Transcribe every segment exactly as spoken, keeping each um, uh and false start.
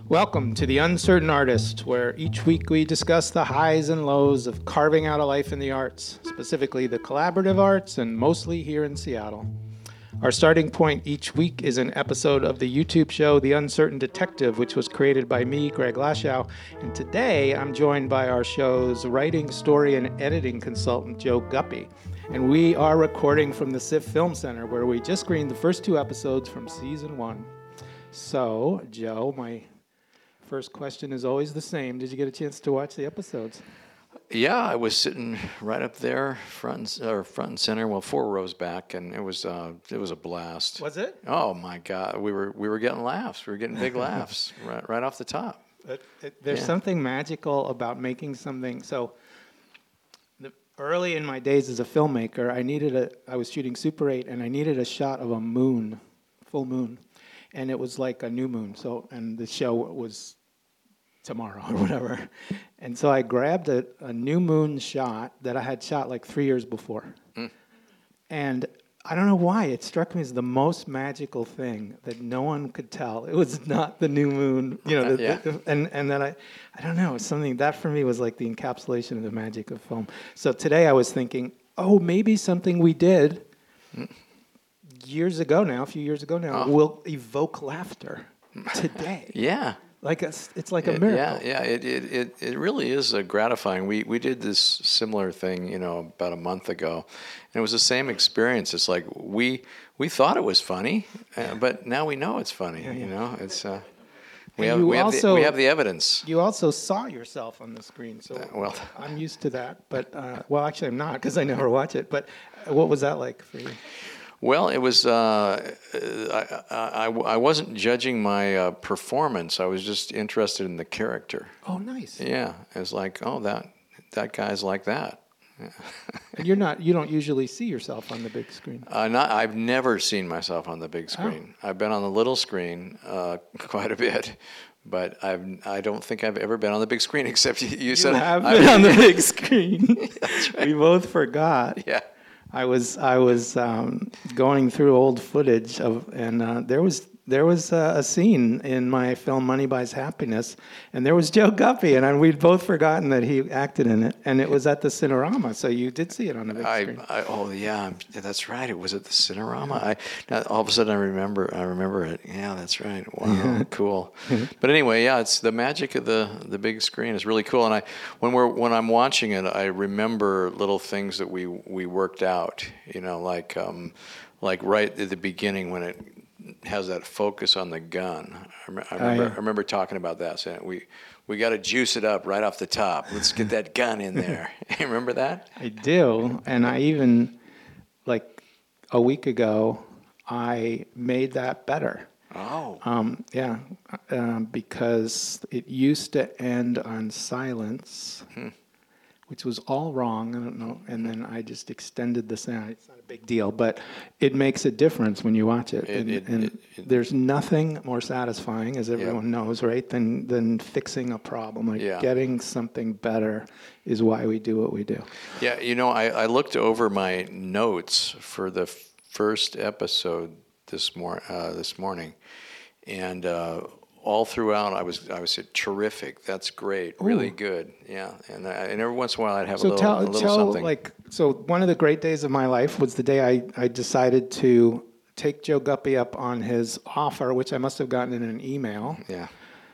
Welcome to The Uncertain Artist, where each week we discuss the highs and lows of carving out a life in the arts, specifically the collaborative arts, and mostly here in Seattle. Our starting point each week is an episode of the YouTube show The Uncertain Detective, which was created by me, Greg Lashow. And today I'm joined by our show's writing, story, and editing consultant, Joe Guppy. And we are recording from the S I F Film Center, where we just screened the first two episodes from season one. So, Joe, my first question is always the same. Did you get a chance to watch the episodes? Yeah, I was sitting right up there, front and, or front and center, well, four rows back, and it was uh, it was a blast. Was it? Oh my God, we were we were getting laughs. We were getting big laughs right right off the top. It, it, there's Yeah. something magical about making something. So, the, early in my days as a filmmaker, I needed a. I was shooting Super eight, and I needed a shot of a moon, full moon, and it was like a new moon. So, and the show was tomorrow or whatever. And so I grabbed a, a new moon shot that I had shot like three years before. Mm. And I don't know why, it struck me as the most magical thing that no one could tell. It was not the new moon, you know, the, yeah. the, and, and then I, I don't know, something that for me was like the encapsulation of the magic of film. So today I was thinking, oh, maybe something we did mm. years ago now, a few years ago now, oh. will evoke laughter today. Yeah. Like a, it's like a miracle. Yeah, yeah. It, it it it really is uh, gratifying. We we did this similar thing, you know, about a month ago, and it was the same experience. It's like we we thought it was funny, uh, but now we know it's funny. Yeah, yeah. You know, it's uh, we and have we also, have the, we have the evidence. You also saw yourself on the screen, so uh, well, I'm used to that. But uh, well, actually, I'm not because I never watch it. But what was that like for you? Well, it was, uh, I, I, I wasn't judging my uh, performance. I was just interested in the character. Oh, nice. Yeah. It was like, oh, that that guy's like that. And you're not, you don't usually see yourself on the big screen. Uh, not, I've never seen myself on the big screen. Oh. I've been on the little screen uh, quite a bit. But I've, I don't think I've ever been on the big screen except you, you, you said. You have been on the big screen. That's right. We both forgot. Yeah. I was I was um, going through old footage of, and uh, there was there was uh, a scene in my film Money Buys Happiness, and there was Joe Guppy, and I, we'd both forgotten that he acted in it, and it was at the Cinerama, so you did see it on the big I, screen. I, oh yeah, that's right. It was at the Cinerama. I now, all of a sudden I remember I remember it. Yeah, that's right. Wow, cool. But anyway, yeah, it's the magic of the the big screen is really cool. And I when we're when I'm watching it, I remember little things that we we worked out. You know, like um, like right at the beginning when it has that focus on the gun. I, rem- I remember, oh, yeah. I remember talking about that, saying we we got to juice it up right off the top. Let's get that gun in there. You remember that? I do, and I even like a week ago I made that better. Oh. Um, yeah, um, because it used to end on silence. Hmm. Which was all wrong, I don't know, and then I just extended the sound. It's not a big deal, but it makes a difference when you watch it. it, and it, and it, it there's nothing more satisfying, as everyone yeah. knows, right, than than fixing a problem. Like yeah. getting something better is why we do what we do. Yeah, you know, I, I looked over my notes for the f- first episode this, mor- uh, this morning, and uh, all throughout, I was I was said terrific. That's great, really Ooh. Good. Yeah, and I, and every once in a while, I'd have so a little, tell, a little tell, something. Like, so one of the great days of my life was the day I, I decided to take Joe Guppy up on his offer, which I must have gotten in an email. Yeah.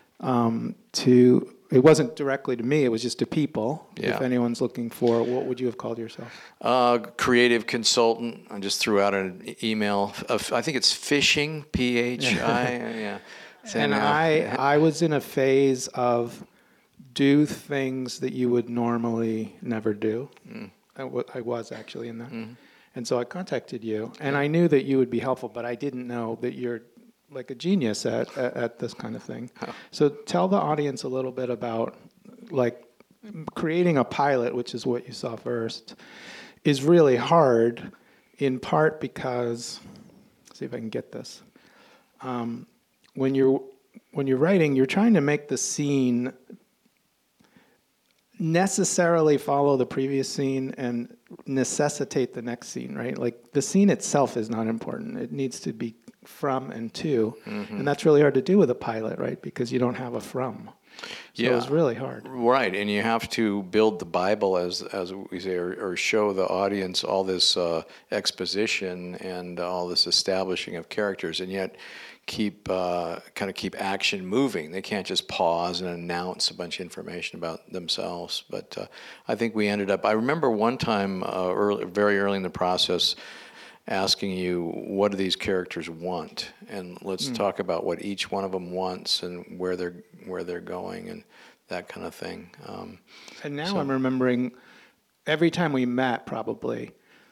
Um, to it wasn't directly to me; it was just to people. Yeah. If anyone's looking for, what would you have called yourself? Uh, creative consultant. I just threw out an email. Of, I think it's phishing. P H I. Yeah. And I, I was in a phase of do things that you would normally never do. Mm. I, w- I was actually in that. Mm. And so I contacted you, and I knew that you would be helpful, but I didn't know that you're like a genius at, at, at this kind of thing. Oh. So tell the audience a little bit about like creating a pilot, which is what you saw first, is really hard, in part because, let's see if I can get this. Um, When you're when you're writing, you're trying to make the scene necessarily follow the previous scene and necessitate the next scene, right? Like the scene itself is not important. It needs to be from and to. Mm-hmm. And that's really hard to do with a pilot, right? Because you don't have a from. So Yeah. it was really hard. Right, and you have to build the Bible, as as we say, or, or show the audience all this uh, exposition and all this establishing of characters, and yet keep uh, kind of keep action moving. They can't just pause and announce a bunch of information about themselves. But uh, I think we ended up. I remember one time, uh, early, very early in the process, asking you, what do these characters want? And let's mm. talk about what each one of them wants and where they're where they're going and that kind of thing. Um, and now so. I'm remembering every time we met, probably,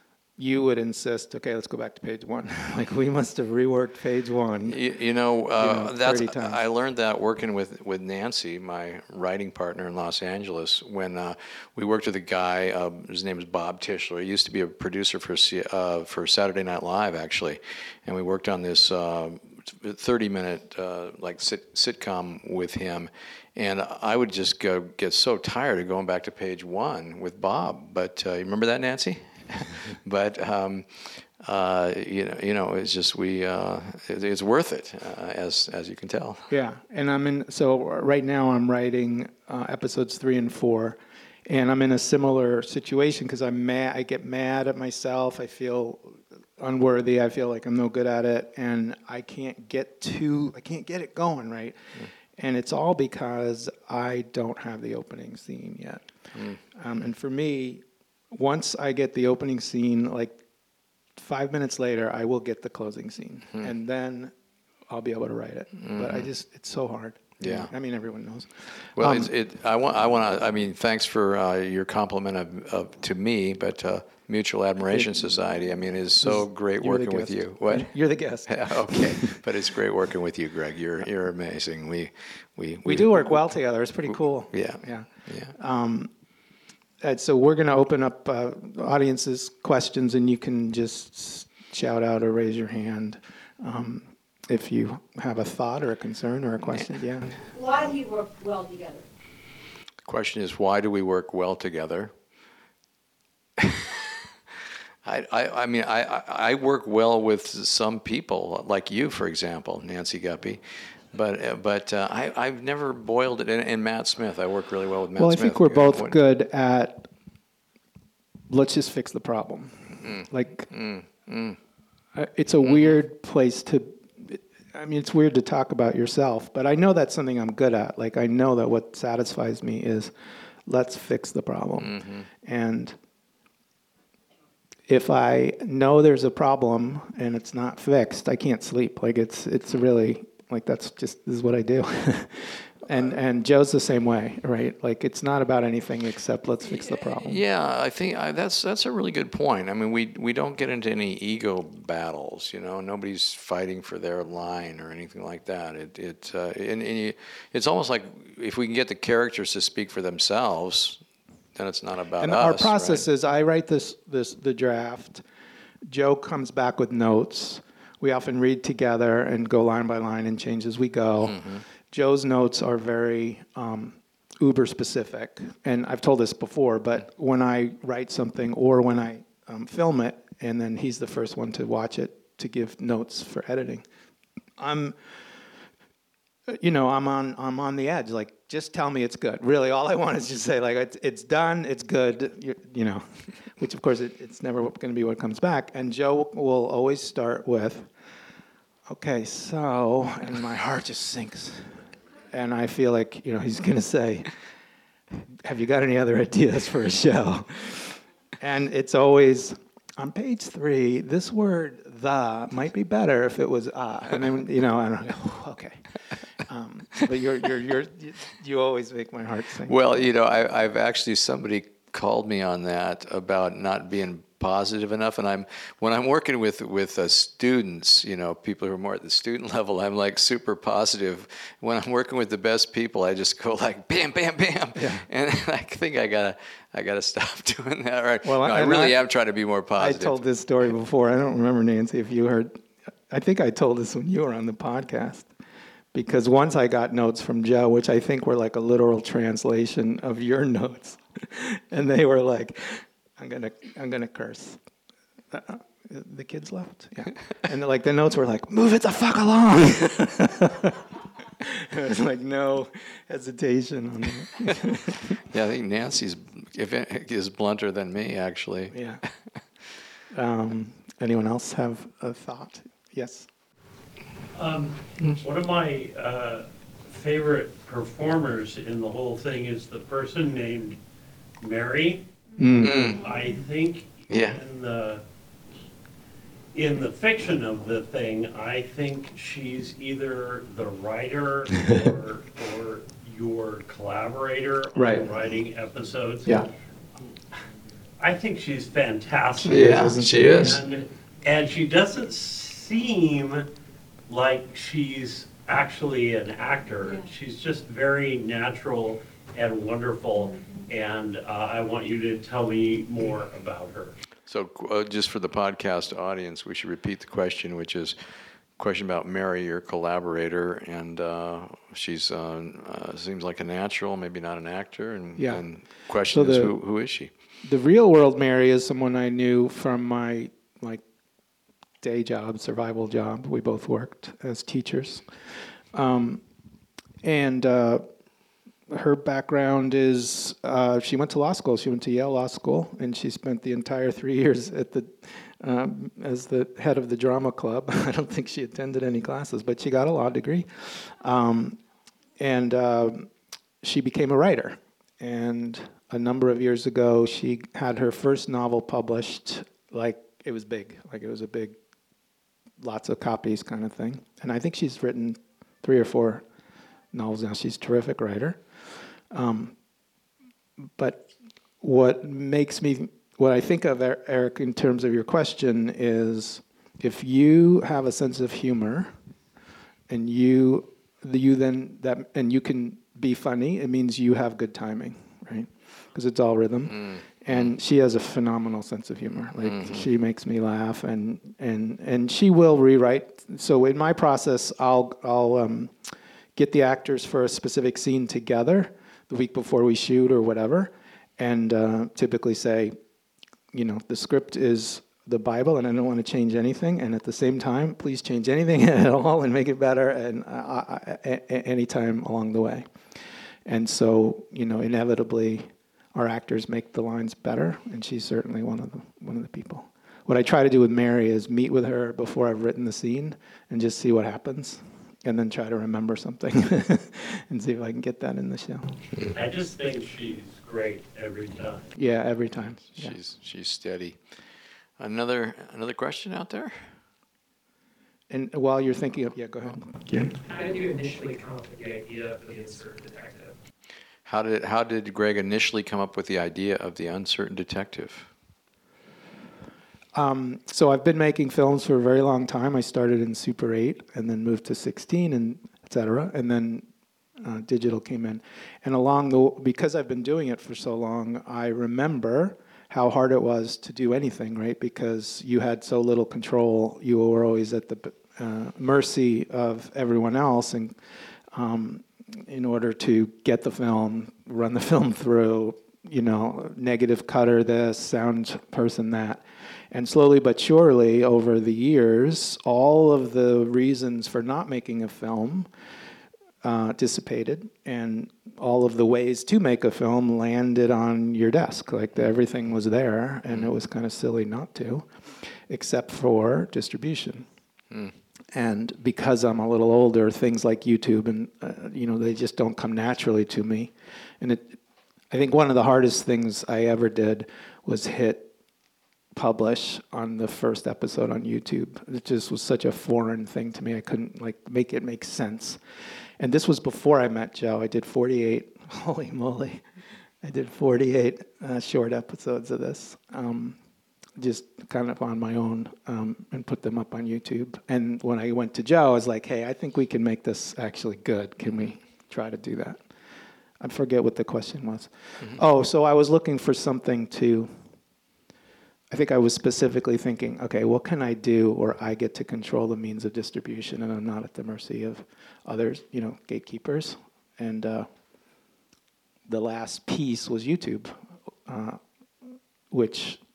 you would insist, okay, let's go back to page one. Like, we must have reworked page one. You, you know, uh, you know that's I learned that working with, with Nancy, my writing partner in Los Angeles, when uh, we worked with a guy, uh, his name is Bob Tischler. He used to be a producer for uh, for Saturday Night Live, actually, and we worked on this uh, thirty-minute uh, like sit, sitcom with him. And I would just go get so tired of going back to page one with Bob. But uh, you remember that, Nancy? But um, uh, you know, you know, it's just we. Uh, it, it's worth it, uh, as as you can tell. Yeah, and I'm in. So right now I'm writing uh, episodes three and four, and I'm in a similar situation because I'm mad. I get mad at myself. I feel unworthy. I feel like I'm no good at it, and I can't get to. I can't get it going right. Mm. And it's all because I don't have the opening scene yet. Mm. Um, and for me, once I get the opening scene, like five minutes later, I will get the closing scene. Mm. And then I'll be able to write it. Mm-hmm. But I just, it's so hard. Yeah. I mean, everyone knows. Well, um, it's, it. I want. I want to. I mean, thanks for uh, your compliment of, of to me, but uh, Mutual Admiration Society. I mean, is so great working with you. What? You're the guest. Okay, but it's great working with you, Greg. You're you're amazing. We we we, we do work well together. It's pretty cool. Yeah. Yeah. Yeah. Um, and so we're going to open up uh, audience's questions, and you can just shout out or raise your hand. Um, If you have a thought or a concern or a question, yeah. Why do you work well together? The question is, why do we work well together? I, I, I mean, I, I work well with some people, like you, for example, Nancy Guppy. But but uh, I, I've never boiled it. And, and Matt Smith, I work really well with Matt well, Smith. Well, I think we're both what, good at, let's just fix the problem. Mm, like, mm, mm, uh, it's a mm. weird place to, I mean, it's weird to talk about yourself, but I know that's something I'm good at. Like, I know that what satisfies me is, let's fix the problem. Mm-hmm. And if I know there's a problem and it's not fixed, I can't sleep. Like, it's it's really, like, that's just, this is what I do. And and Joe's the same way, right? Like, it's not about anything except let's fix the problem. Yeah, I think I, that's that's a really good point. I mean, we we don't get into any ego battles, you know. Nobody's fighting for their line or anything like that. It it uh, and, and you, it's almost like if we can get the characters to speak for themselves, then it's not about and us. And our process right? is, I write this this the draft. Joe comes back with notes. We often read together and go line by line and change as we go. Mm-hmm. Joe's notes are very um, uber specific, and I've told this before, but when I write something or when I um, film it, and then he's the first one to watch it to give notes for editing, I'm, you know, I'm on I'm on the edge. Like, just tell me it's good. Really, all I want is just say, like, it's, it's done, it's good, you, you know, which of course it, it's never going to be what comes back. And Joe will always start with, okay, so, and my heart just sinks. And I feel like, you know, he's going to say, have you got any other ideas for a show? And it's always, on page three, this word, the, might be better if it was uh. And then, you know, I don't know, okay. Um, but you're, you're, you're, you, you always make my heart sink. Well, you know, I, I've actually, somebody called me on that about not being positive enough, and I'm when I'm working with with uh, students, you know, people who are more at the student level, I'm like super positive. When I'm working with the best people, I just go like bam, bam, bam, yeah. And I think I gotta I gotta stop doing that. Right? Well, no, I, I really I, am trying to be more positive. I told this story before. I don't remember, Nancy, if you heard. I think I told this when you were on the podcast. Because once I got notes from Joe, which I think were like a literal translation of your notes, and they were like, "I'm gonna, I'm gonna curse." Uh, The kids left. Yeah. And like the notes were like, move it the fuck along. There was like no hesitation on it. Yeah, I think Nancy's if it, is blunter than me, actually. Yeah. Um, anyone else have a thought? Yes. Um, one of my uh, favorite performers in the whole thing is the person named Mary. Mm. I think Yeah. in the in the fiction of the thing, I think she's either the writer or or your collaborator Right. on writing episodes. Yeah. I think she's fantastic. Yeah, isn't she she? is. And, and she doesn't seem like she's actually an actor. Yeah. She's just very natural and wonderful. And uh, I want you to tell me more about her. So uh, just for the podcast audience, we should repeat the question, which is question about Mary, your collaborator, and uh, she's uh, uh, seems like a natural, maybe not an actor. And, Yeah. and question So is, the- who, who is she? The real world Mary is someone I knew from my like day job, survival job. We both worked as teachers. Um, and uh, her background is uh, she went to law school. She went to Yale Law School, and she spent the entire three years at the um, as the head of the drama club. I don't think she attended any classes, but she got a law degree, um, and uh, she became a writer. And a number of years ago, she had her first novel published. Like it was big, like it was a big, lots of copies kind of thing. And I think she's written three or four novels now. She's a terrific writer. Um, but what makes me, what I think of, Er- Eric, in terms of your question is, if you have a sense of humor, and you, the, you then that, and you can be funny, it means you have good timing, right? Because it's all rhythm. Mm. And she has a phenomenal sense of humor. Like mm-hmm. she makes me laugh, and and and she will rewrite. So in my process, I'll I'll um, get the actors for a specific scene together the week before we shoot or whatever, and uh, typically say, you know, the script is the Bible, and I don't want to change anything. And at the same time, please change anything at all and make it better, and uh, any time along the way. And so, you know, inevitably, our actors make the lines better, and she's certainly one of the one of the people. What I try to do with Mary is meet with her before I've written the scene and just see what happens, and then try to remember something and see if I can get that in the show. I just think she's great every time. Yeah, every time. Yeah. She's she's steady. Another another question out there? And while you're thinking of, yeah, go ahead. Yeah. How did you initially come up with the idea for the Uncertain Detective? How did how did Greg initially come up with the idea of the Uncertain Detective? Um, so I've been making films for a very long time. I started in Super eight and then moved to sixteen and et cetera. And then uh, digital came in. And along the, because I've been doing it for so long, I remember how hard it was to do anything, right? Because you had so little control. You were always at the uh, mercy of everyone else. And um, in order to get the film, run the film through, you know, negative cutter this, sound person that. And slowly but surely, over the years, all of the reasons for not making a film uh, dissipated, and all of the ways to make a film landed on your desk. Like the, everything was there, and it was kind of silly not to, except for distribution. Mm. And because I'm a little older, things like YouTube and uh, you know, they just don't come naturally to me. And it, I think one of the hardest things I ever did was hit publish on the first episode on YouTube. It just was such a foreign thing to me. I couldn't like make it make sense. And this was before I met Joe. I did forty-eight. Holy moly! I did forty-eight uh, short episodes of this, um, just kind of on my own, um, and put them up on YouTube. And when I went to Joe, I was like, "Hey, I think we can make this actually good. Can we try to do that?" I forget what the question was. Mm-hmm. Oh, so I was looking for something to. I think I was specifically thinking, okay, what can I do where I get to control the means of distribution and I'm not at the mercy of others, you know, gatekeepers. And uh, the last piece was YouTube, uh, which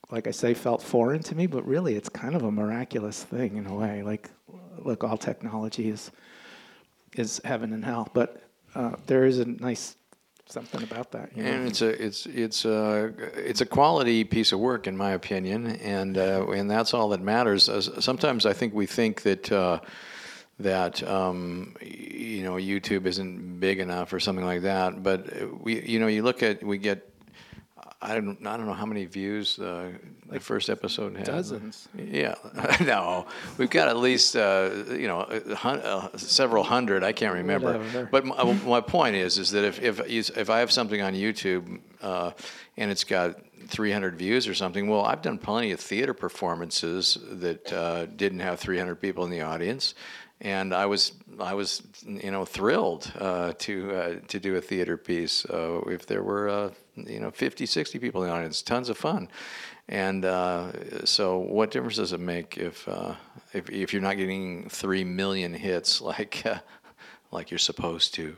like I say, felt foreign to me, but really it's kind of a miraculous thing in a way. Like, look, all technology is is heaven and hell, but uh, there is a nice something about that. You know? And it's a it's it's a it's a quality piece of work, in my opinion, and uh, and that's all that matters. Uh, sometimes I think we think that uh, that um, you know YouTube isn't big enough or something like that, but we you know you look at we get. I don't. I don't know how many views uh, the Like first episode had. dozens. Yeah. No, we've got at least uh, you know a hun- uh, several hundred. I can't remember. Whatever. But my, my point is, is that if if if I have something on YouTube uh, and it's got three hundred views or something, well, I've done plenty of theater performances that uh, didn't have three hundred people in the audience. And I was, I was, you know, thrilled uh, to uh, to do a theater piece. Uh, if there were, uh, you know, fifty, sixty people in the audience, tons of fun. And uh, so, what difference does it make if uh, if if you're not getting three million hits like uh, like you're supposed to?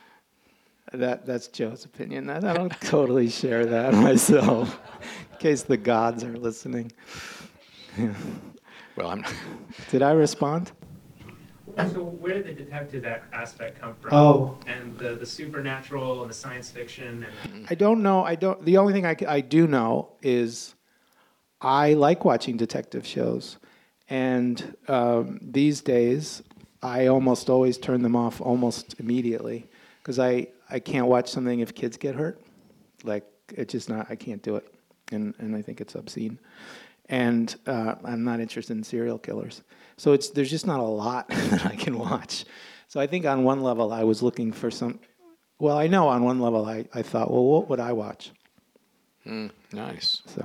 That that's Joe's opinion. I, I don't totally share that myself, in case the gods are listening. Yeah. Well, I'm. Did I respond? So where did the detective a- aspect come from? Oh. And the, the supernatural and the science fiction and I don't know. I don't. The only thing I, c- I do know is I like watching detective shows, and um, these days I almost always turn them off almost immediately because I, I can't watch something if kids get hurt. Like it's just not. I can't do it, and and I think it's obscene. And uh, I'm not interested in serial killers. So it's there's just not a lot that I can watch. So I think on one level I was looking for some. Well, I know on one level I, I thought, well, what would I watch? Mm, nice. So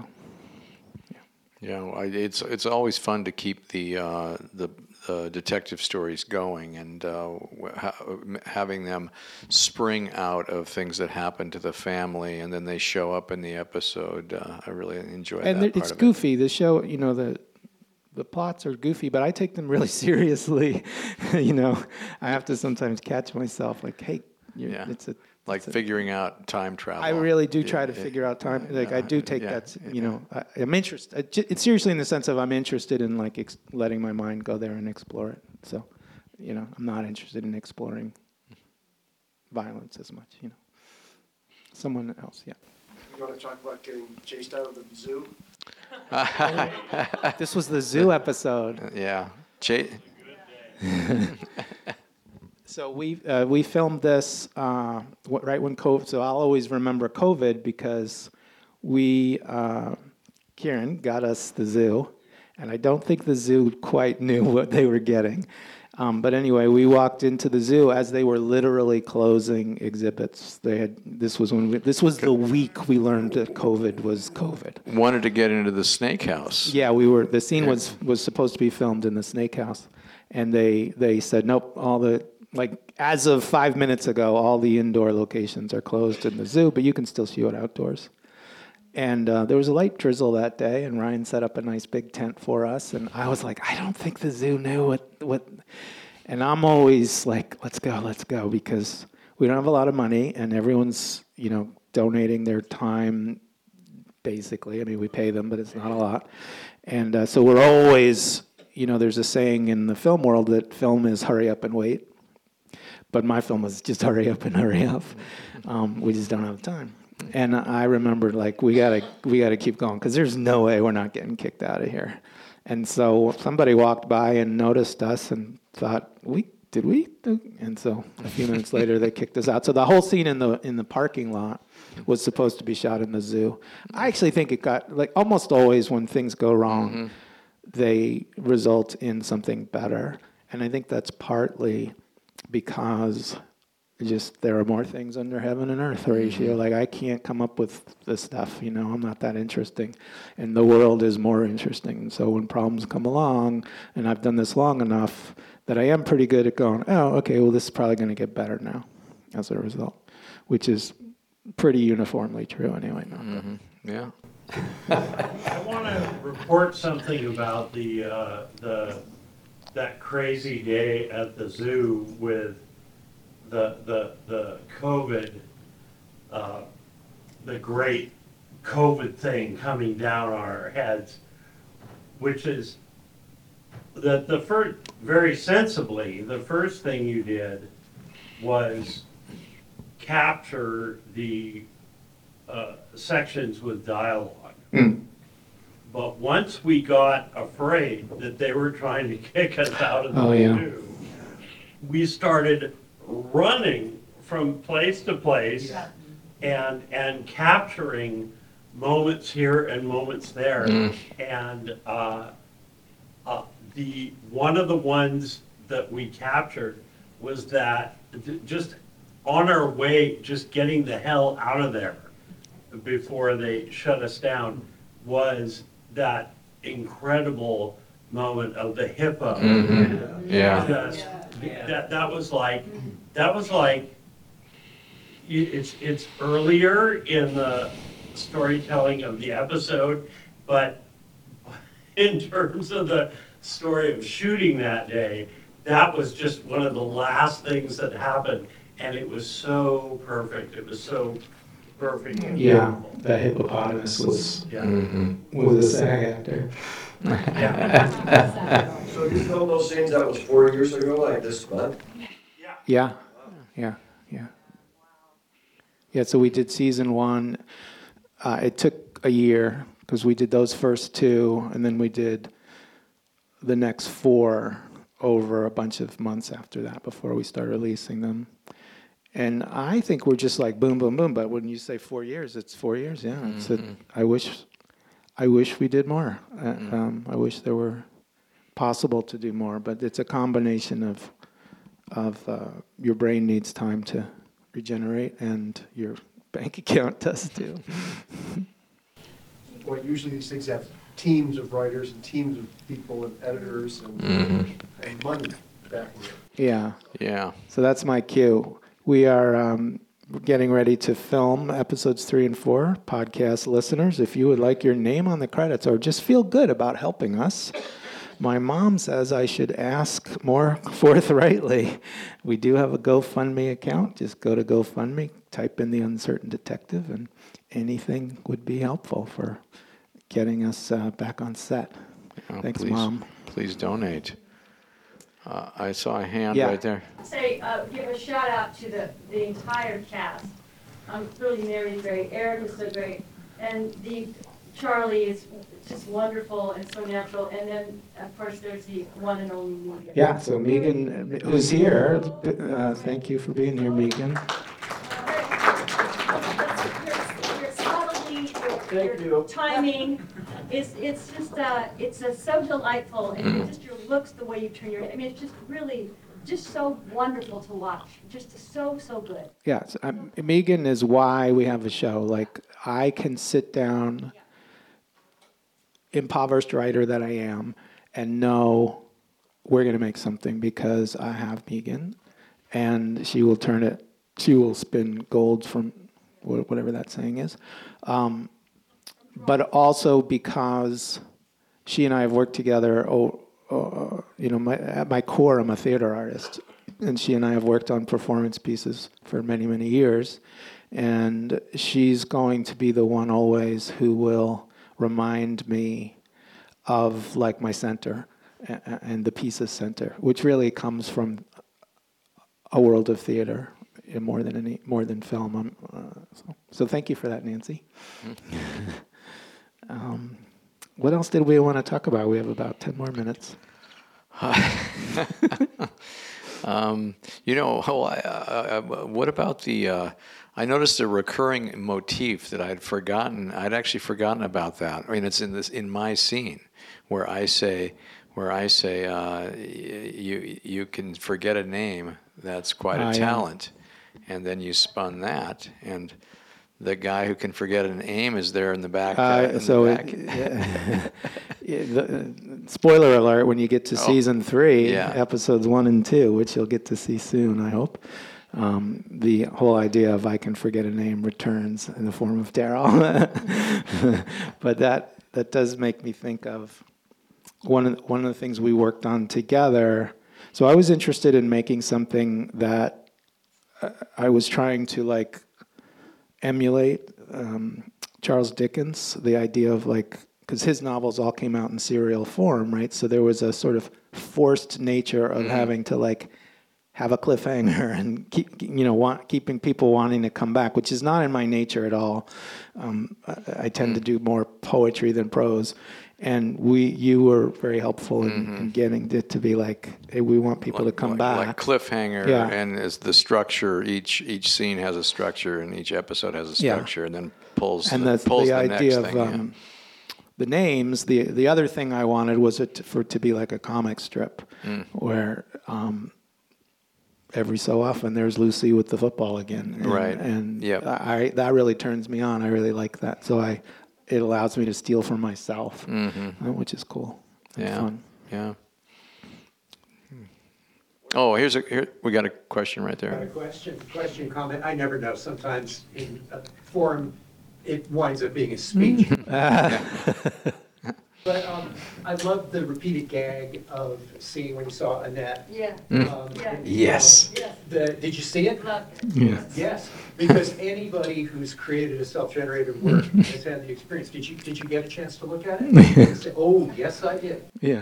Yeah, well, I- it's it's always fun to keep the uh, the uh, detective stories going and uh, wh- ha- having them spring out of things that happen to the family, and then they show up in the episode. Uh, I really enjoy and that there- part it's of goofy. The show, you know, the the plots are goofy, but I take them really seriously. you know, I have to sometimes catch myself, like, hey, you're, Yeah. it's a it. Like it's a- figuring out time travel. I really do try Yeah, to yeah. figure out time. Like I do take Yeah, that. You know, I, I'm interested. It's seriously in the sense of I'm interested in like ex- letting my mind go there and explore it. So, you know, I'm not interested in exploring violence as much. You know, someone else. Yeah. You want to talk about getting chased out of the zoo? This was the zoo episode. Yeah. Cha- So we uh, we filmed this uh, wh- right when COVID. So I'll always remember COVID because we uh, Kieran got us the zoo, and I don't think the zoo quite knew what they were getting. Um, but anyway, we walked into the zoo as they were literally closing exhibits. They had this was when we, this was the week we learned that COVID was COVID. wanted to get into the snake house. Yeah, we were. The scene was was supposed to be filmed in the snake house, and they they said nope. All the like as of five minutes ago, all the indoor locations are closed in the zoo, but you can still shoot outdoors. And uh, there was a light drizzle that day, and Ryan set up a nice big tent for us. And I was like, I don't think the zoo knew what what. And I'm always like, let's go, let's go, because we don't have a lot of money, and everyone's you know donating their time. Basically, I mean, we pay them, but it's not a lot. And uh, so we're always, you know, there's a saying in the film world that film is hurry up and wait. But my film was just hurry up and hurry up. Um, we just don't have time. And I remember, like, we gotta we gotta keep going because there's no way we're not getting kicked out of here. And so somebody walked by and noticed us and thought, we did we? And so a few minutes later, they kicked us out. So the whole scene in the in the parking lot was supposed to be shot in the zoo. I actually think it got like almost always when things go wrong, mm-hmm. they result in something better. And I think that's partly because just there are more things under heaven and earth ratio. Like I can't come up with this stuff, you know, I'm not that interesting. And the world is more interesting. And so when problems come along, and I've done this long enough that I am pretty good at going, oh, okay, well, this is probably going to get better now as a result, which is pretty uniformly true anyway. No, mm-hmm. Yeah. I want to report something about the uh, the that crazy day at the zoo with the the the COVID, uh, the great COVID thing coming down on our heads, which is that the first, very sensibly, the first thing you did was capture the uh, sections with dialogue. Mm. But once we got afraid that they were trying to kick us out of the Oh, yeah. zoo, we started running from place to place and and capturing moments here and moments there. Mm. And uh, uh, the one of the ones that we captured was that j- just on our way, just getting the hell out of there before they shut us down, was that incredible moment of the hippo. Mhm. Yeah. Just, that that was like that was like it- it's it's earlier in the storytelling of the episode, but in terms of the story of shooting that day, that was just one of the last things that happened, and it was so perfect. It was so perfect. and Yeah, beautiful. the hippopotamus was Yeah. Mhm. was a SAG actor. Yeah. So you filmed those scenes, that was four years ago, like this month? Yeah, yeah, yeah. Yeah, so we did season one. Uh, it took a year because we did those first two, and then we did the next four over a bunch of months after that before we started releasing them. And I think we're just like boom, boom, boom. But when you say four years, it's four years. Yeah, it's a, I wish, I wish we did more. Uh, um, I wish there were possible to do more. But it's a combination of of uh, your brain needs time to regenerate, and your bank account does too. Well, usually these things have teams of writers and teams of people and editors and, Mhm. and money backing it. Yeah. Yeah. So that's my cue. We are um, getting ready to film episodes three and four. Podcast listeners, if you would like your name on the credits or just feel good about helping us, my mom says I should ask more forthrightly. We do have a GoFundMe account. Just go to GoFundMe, type in The Uncertain Detective, and anything would be helpful for getting us uh, back on set. Oh, Thanks, please, Mom. Please donate. Uh, I saw a hand Yeah. right there. Say, uh, give a shout out to the, the entire cast. Um, really, Mary's great, Eric is so great, and the, Charlie is just wonderful and so natural, and then, of course, there's the one and only Megan. Yeah, so Megan, who's here, uh, thank you for being here, Megan. Your subtlety, your- Thank your you. timing, it's, it's just, uh, it's uh, so delightful, and Mm. you just your looks, the way you turn your, I mean, it's just really, just so wonderful to watch, just so, so good. Yeah, so, um, Megan is why we have a show. Like, I can sit down, impoverished writer that I am, and know we're going to make something because I have Megan, and she will turn it, she will spin gold from wha- whatever that saying is. Um, but also because she and I have worked together. Oh, uh, you know, my, at my core, I'm a theater artist, and she and I have worked on performance pieces for many, many years. And she's going to be the one always who will remind me of like my center a- a- and the pieces center, which really comes from a world of theater uh, more than any more than film. Um, uh, so, so thank you for that, Nancy. um, what else did we want to talk about? We have about ten more minutes. Um, you know, oh, I, I, I, what about the? Uh, I noticed a recurring motif that I'd forgotten. I'd actually forgotten about that. I mean, it's in this in my scene where I say, where I say, uh, y- you you can forget a name. That's quite a Ah, yeah. talent, and then you spun that, and the guy who can forget an aim is there in the back. Uh, in Uh, so, the it, back. yeah, yeah, the, uh, spoiler alert: when you get to Oh, season three, yeah. episodes one and two, which you'll get to see soon, I hope. Um, the whole idea of I can forget a name returns in the form of Daryl. But that that does make me think of one of the, one of the things we worked on together. So I was interested in making something that uh, I was trying to like emulate um, Charles Dickens, the idea of like, because his novels all came out in serial form, right? So there was a sort of forced nature of mm-hmm. having to like have a cliffhanger and keep, you know, want, keeping people wanting to come back, which is not in my nature at all. Um, I, I tend mm-hmm. to do more poetry than prose. And we, you were very helpful in, mm-hmm. in getting it to be like, hey, we want people like, to come like, back. Like cliffhanger, yeah. and as the structure, each each scene has a structure, and each episode has a structure, yeah. and then pulls and the, the, pulls the, the idea next of thing. Um, yeah. The names. The the other thing I wanted was it to, for it to be like a comic strip, mm. where um, every so often there's Lucy with the football again, and, right? And yep. I that really turns me on. I really like that. So I. It allows me to steal from myself, mm-hmm. uh, which is cool. And yeah, fun. yeah. Oh, here's a here we got a question right there. I got a question, question, comment. I never know. Sometimes in a forum, it winds up being a speech. But um, I love the repeated gag of seeing when you saw Annette. Yeah. Um, Yeah. and, Yes. you know, the, did you see it? Loved it. Yeah. Yes, because anybody who's created a self-generated work has had the experience. Did you did you get a chance to look at it? Say, oh, yes, I did. Yeah.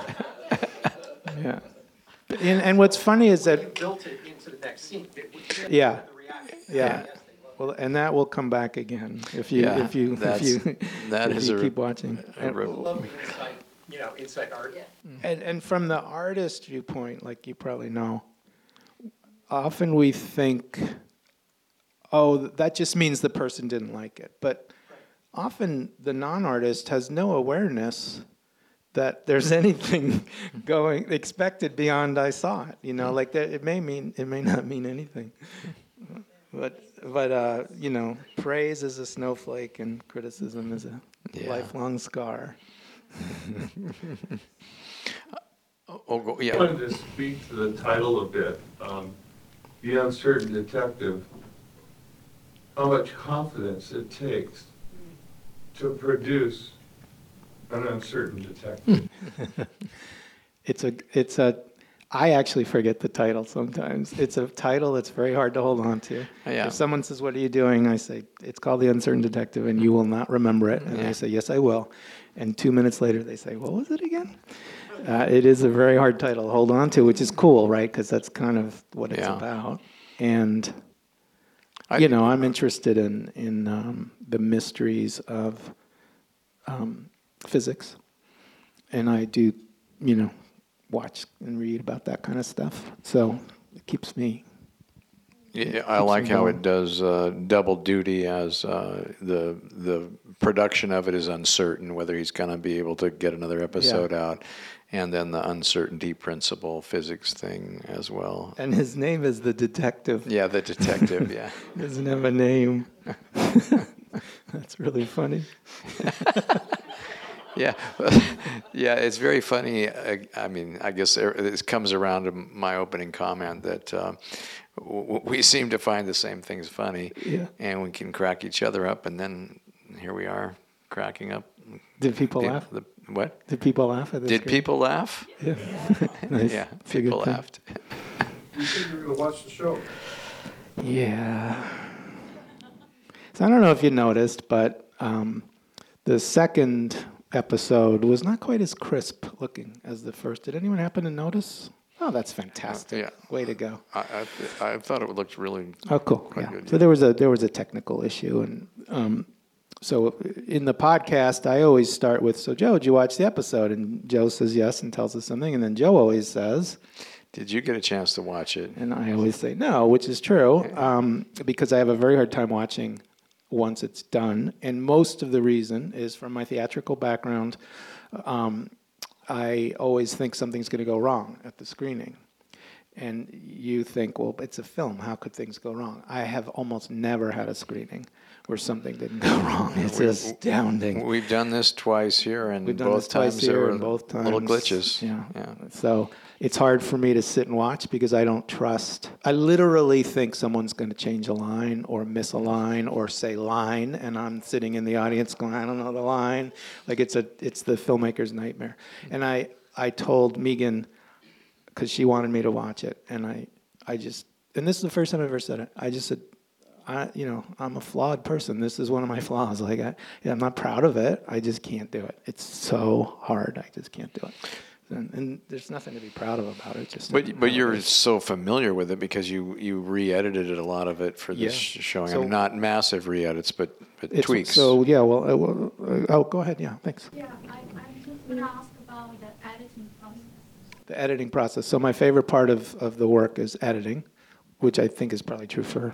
yeah. And, and what's funny is You that built it into the next scene. It was yeah, the reaction. yeah. Yes, they love it. Well, and that will come back again if you Yeah, if you if you that if is you a, keep watching. a, a, I love the insight, you know, insight art. Yeah. And and from the artist viewpoint, like you probably know, often we think, oh, that just means the person didn't like it. But often the non-artist has no awareness that there's anything going expected beyond I saw it. You know, like that it may mean it may not mean anything. But but uh, you know, praise is a snowflake and criticism is a yeah. lifelong scar. oh, go, yeah. I wanted to speak to the title a bit. Um, the Uncertain Detective. How much confidence it takes to produce an uncertain detective. it's a it's a I actually forget the title sometimes. It's a title that's very hard to hold on to. Yeah. If someone says, "What are you doing?" I say, "It's called The Uncertain Detective," and you will not remember it. And yeah. they say, "Yes, I will." And two minutes later, they say, "What was it again?" Uh, it is a very hard title to hold on to, which is cool, right? Because that's kind of what it's yeah. about. And I, you know, I'm interested in in um, the mysteries of um, physics, and I do, you know, watch and read about that kind of stuff. So it keeps me. Yeah, I like how it does uh, double duty as uh, the the production of it is uncertain whether he's going to be able to get another episode yeah. out, and then the uncertainty principle physics thing as well. And his name is the detective. Yeah, the detective. Yeah, doesn't have a name. That's really funny. Yeah, yeah, it's very funny. I, I mean, I guess this comes around to my opening comment that uh, w- we seem to find the same things funny, yeah. and we can crack each other up, and then here we are cracking up. Did people the, laugh? The, what? Did people laugh at this? Did game? people laugh? Yeah. Nice. Yeah, It's people laughed. You said you were going to watch the show. Yeah. So I don't know if you noticed, but um, the second episode was not quite as crisp looking as the first. Did anyone happen to notice? Oh, that's fantastic. Uh, yeah. Way to go. I, I, I thought it looked really Oh, cool. quite Yeah. good. So there was a there was a technical issue, and um, so in the podcast, I always start with, "So Joe, did you watch the episode?" And Joe says yes and tells us something, and then Joe always says, Did you get a chance to watch it? and I always say no, which is true, um, because I have a very hard time watching once it's done. And most of the reason is from my theatrical background. Um, I always think something's going to go wrong at the screening. And you think, well, it's a film. How could things go wrong? I have almost never had a screening where something didn't go wrong. It's We've- astounding. We've done this twice here, and We've done both this twice times there here were and both times. little glitches. Yeah. yeah. So it's hard for me to sit and watch because I don't trust. I literally think someone's going to change a line or miss a line or say line, and I'm sitting in the audience going, I don't know the line. Like it's a it's the filmmaker's nightmare. And I I told Megan, because she wanted me to watch it, and I I just and this is the first time I've ever said it. I just said, I, you know, I'm a flawed person. This is one of my flaws. Like, I, yeah, I'm not proud of it. I just can't do it. It's so hard. I just can't do it. And, and there's nothing to be proud of about it. Just But but you're so familiar with it because you, you re-edited it, a lot of it for this Yeah. showing. So- I mean, not massive re-edits, but, but It's- tweaks. So yeah, well, uh, well uh, oh, go ahead. Yeah, thanks. Yeah, I, I'm just gonna ask about the editing process. The editing process. So my favorite part of, of the work is editing, which I think is probably true for,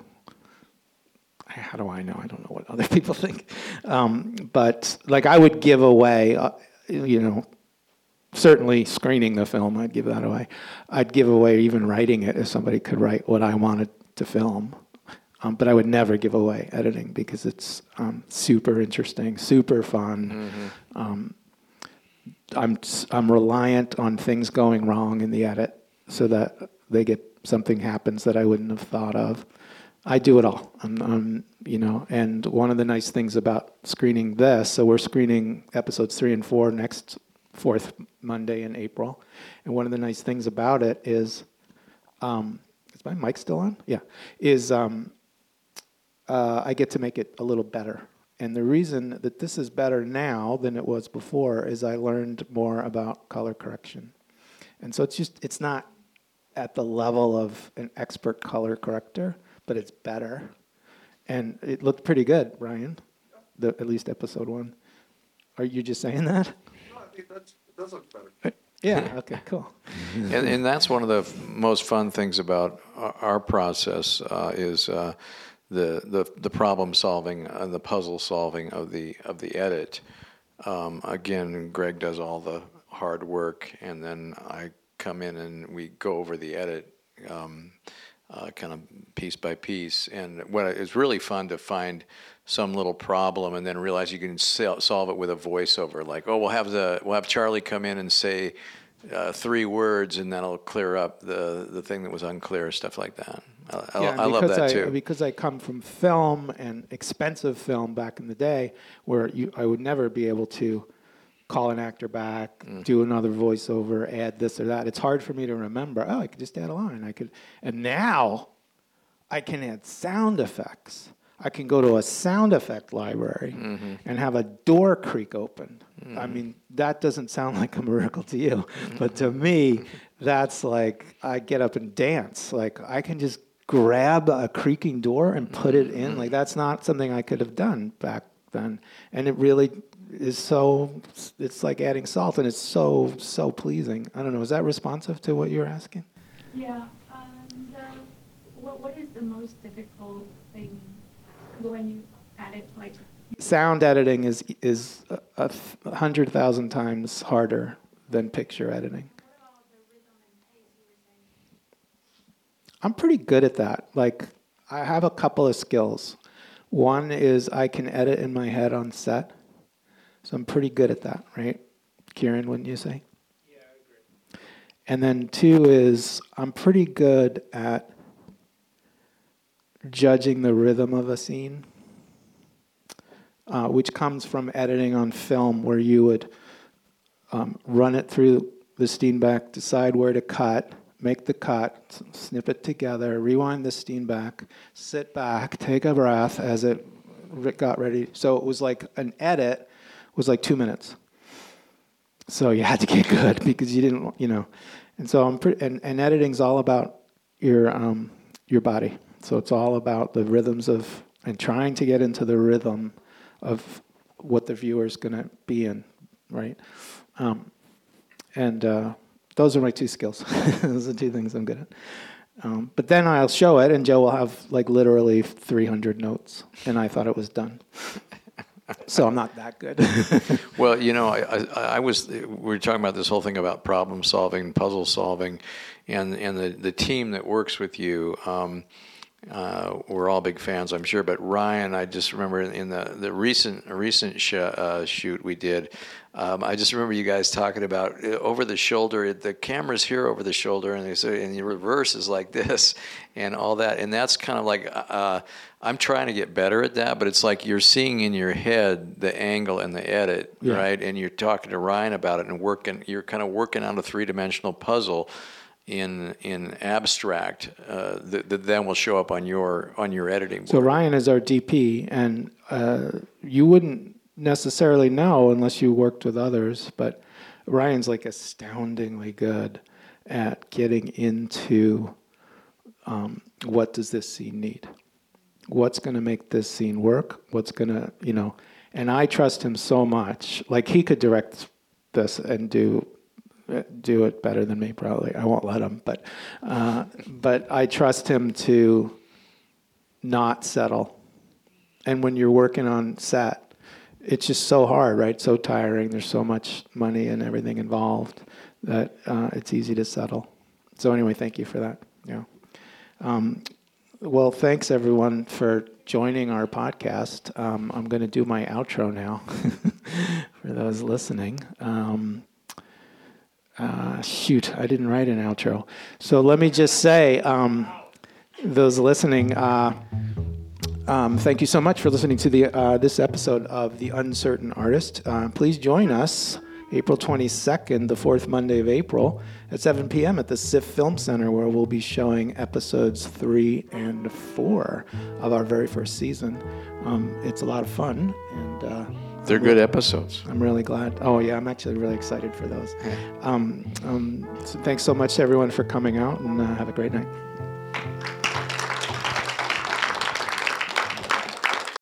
how do I know? I don't know what other people think. Um, but like I would give away, uh, you know, certainly screening the film, I'd give that away. I'd give away even writing it if somebody could write what I wanted to film. Um, but I would never give away editing because it's um, super interesting, super fun. Mm-hmm. Um, I'm I'm reliant on things going wrong in the edit so that they get something happens that I wouldn't have thought of. I do it all. I'm, I'm, you know, and one of the nice things about screening this, so we're screening episodes three and four next fourth Monday in April, and one of the nice things about it is, um, is my mic still on? Yeah, is um, uh, I get to make it a little better. And the reason that this is better now than it was before is I learned more about color correction. And so it's just, it's not at the level of an expert color corrector, but it's better. And it looked pretty good, Ryan, the, at least episode one. Are you just saying that? No, I think that's, it does look better. Yeah, okay, cool. and, and that's one of the f- most fun things about our, our process uh, is uh, the, the the problem solving and the puzzle solving of the of the edit. Um, again, Greg does all the hard work, and then I come in and we go over the edit um, uh, kind of piece by piece. And what it's really fun to find some little problem and then realize you can sol- solve it with a voiceover. Like, oh, we'll have the we'll have Charlie come in and say uh, three words, and that'll clear up the the thing that was unclear, stuff like that. I, I, Yeah, I love because that I, too. Because I come from film and expensive film back in the day, where you, I would never be able to call an actor back, Mm. do another voiceover, add this or that. It's hard for me to remember. Oh, I could just add a line. I could, and now I can add sound effects. I can go to a sound effect library Mm-hmm. and have a door creak open. I mean, that doesn't sound like a miracle to you, but to me, that's like I get up and dance. Like I can just grab a creaking door and put it in. Like that's not something I could have done back then. And it really is so, it's like adding salt, and it's so, so pleasing. I don't know, is that responsive to what you're asking? Yeah, and uh, what, what is the most difficult thing when you edit, like, Sound editing is is a, a th- a hundred thousand times harder than picture editing. I'm pretty good at that. Like, I have a couple of skills. One is I can edit in my head on set. So I'm pretty good at that, right? Kieran, wouldn't you say? Yeah, I agree. And then two is I'm pretty good at judging the rhythm of a scene, uh, which comes from editing on film, where you would um, run it through the Steenbeck, decide where to cut, make the cut, s- snip it together, rewind the Steenbeck, sit back, take a breath as it re- got ready. So it was like an edit was like two minutes. So you had to get good because you didn't, you know. And so I'm pretty, and, and editing's all about your um, your body. So it's all about the rhythms of, and trying to get into the rhythm of what the viewer's going to be in, right? Um, and uh, those are my two skills. Those are two things I'm good at. Um, but then I'll show it, and Joe will have like literally three hundred notes, and I thought it was done. So I'm not that good. Well, you know, I, I, I was, we were talking about this whole thing about problem solving, puzzle solving, and, and the, the team that works with you, um, uh, we're all big fans, I'm sure, but Ryan, I just remember in the, the recent recent sh- uh, shoot we did, um, I just remember you guys talking about uh, over the shoulder, the camera's here over the shoulder, and they say, and the reverse is like this, and all that, and that's kind of like, uh, I'm trying to get better at that, but it's like you're seeing in your head the angle and the edit, Yeah. right? And you're talking to Ryan about it and working, you're kind of working on a three-dimensional puzzle. in in abstract uh, that, that then will show up on your on your editing board. So Ryan is our D P, and uh, you wouldn't necessarily know unless you worked with others, but Ryan's like astoundingly good at getting into um, what does this scene need? What's going to make this scene work? What's going to, you know, and I trust him so much. Like, he could direct this and do do it better than me, probably. I won't let him, but uh, but I trust him to not settle. And when you're working on set, it's just so hard, right? So tiring. There's so much money and everything involved that uh, it's easy to settle. So anyway, thank you for that. Yeah. Um, well, thanks everyone for joining our podcast. Um, I'm going to do my outro now for those listening. Um, uh, shoot, I didn't write an outro. So let me just say, um, those listening, uh, Um, thank you so much for listening to the uh, this episode of The Uncertain Artist. Uh, please join us April twenty-second, the fourth Monday of April, at seven p.m. at the S I F Film Center, where we'll be showing episodes three and four of our very first season. Um, it's a lot of fun, and uh, they're good episodes. I'm really glad. Oh yeah, I'm actually really excited for those. Um, um, so thanks so much to everyone for coming out, and uh, have a great night.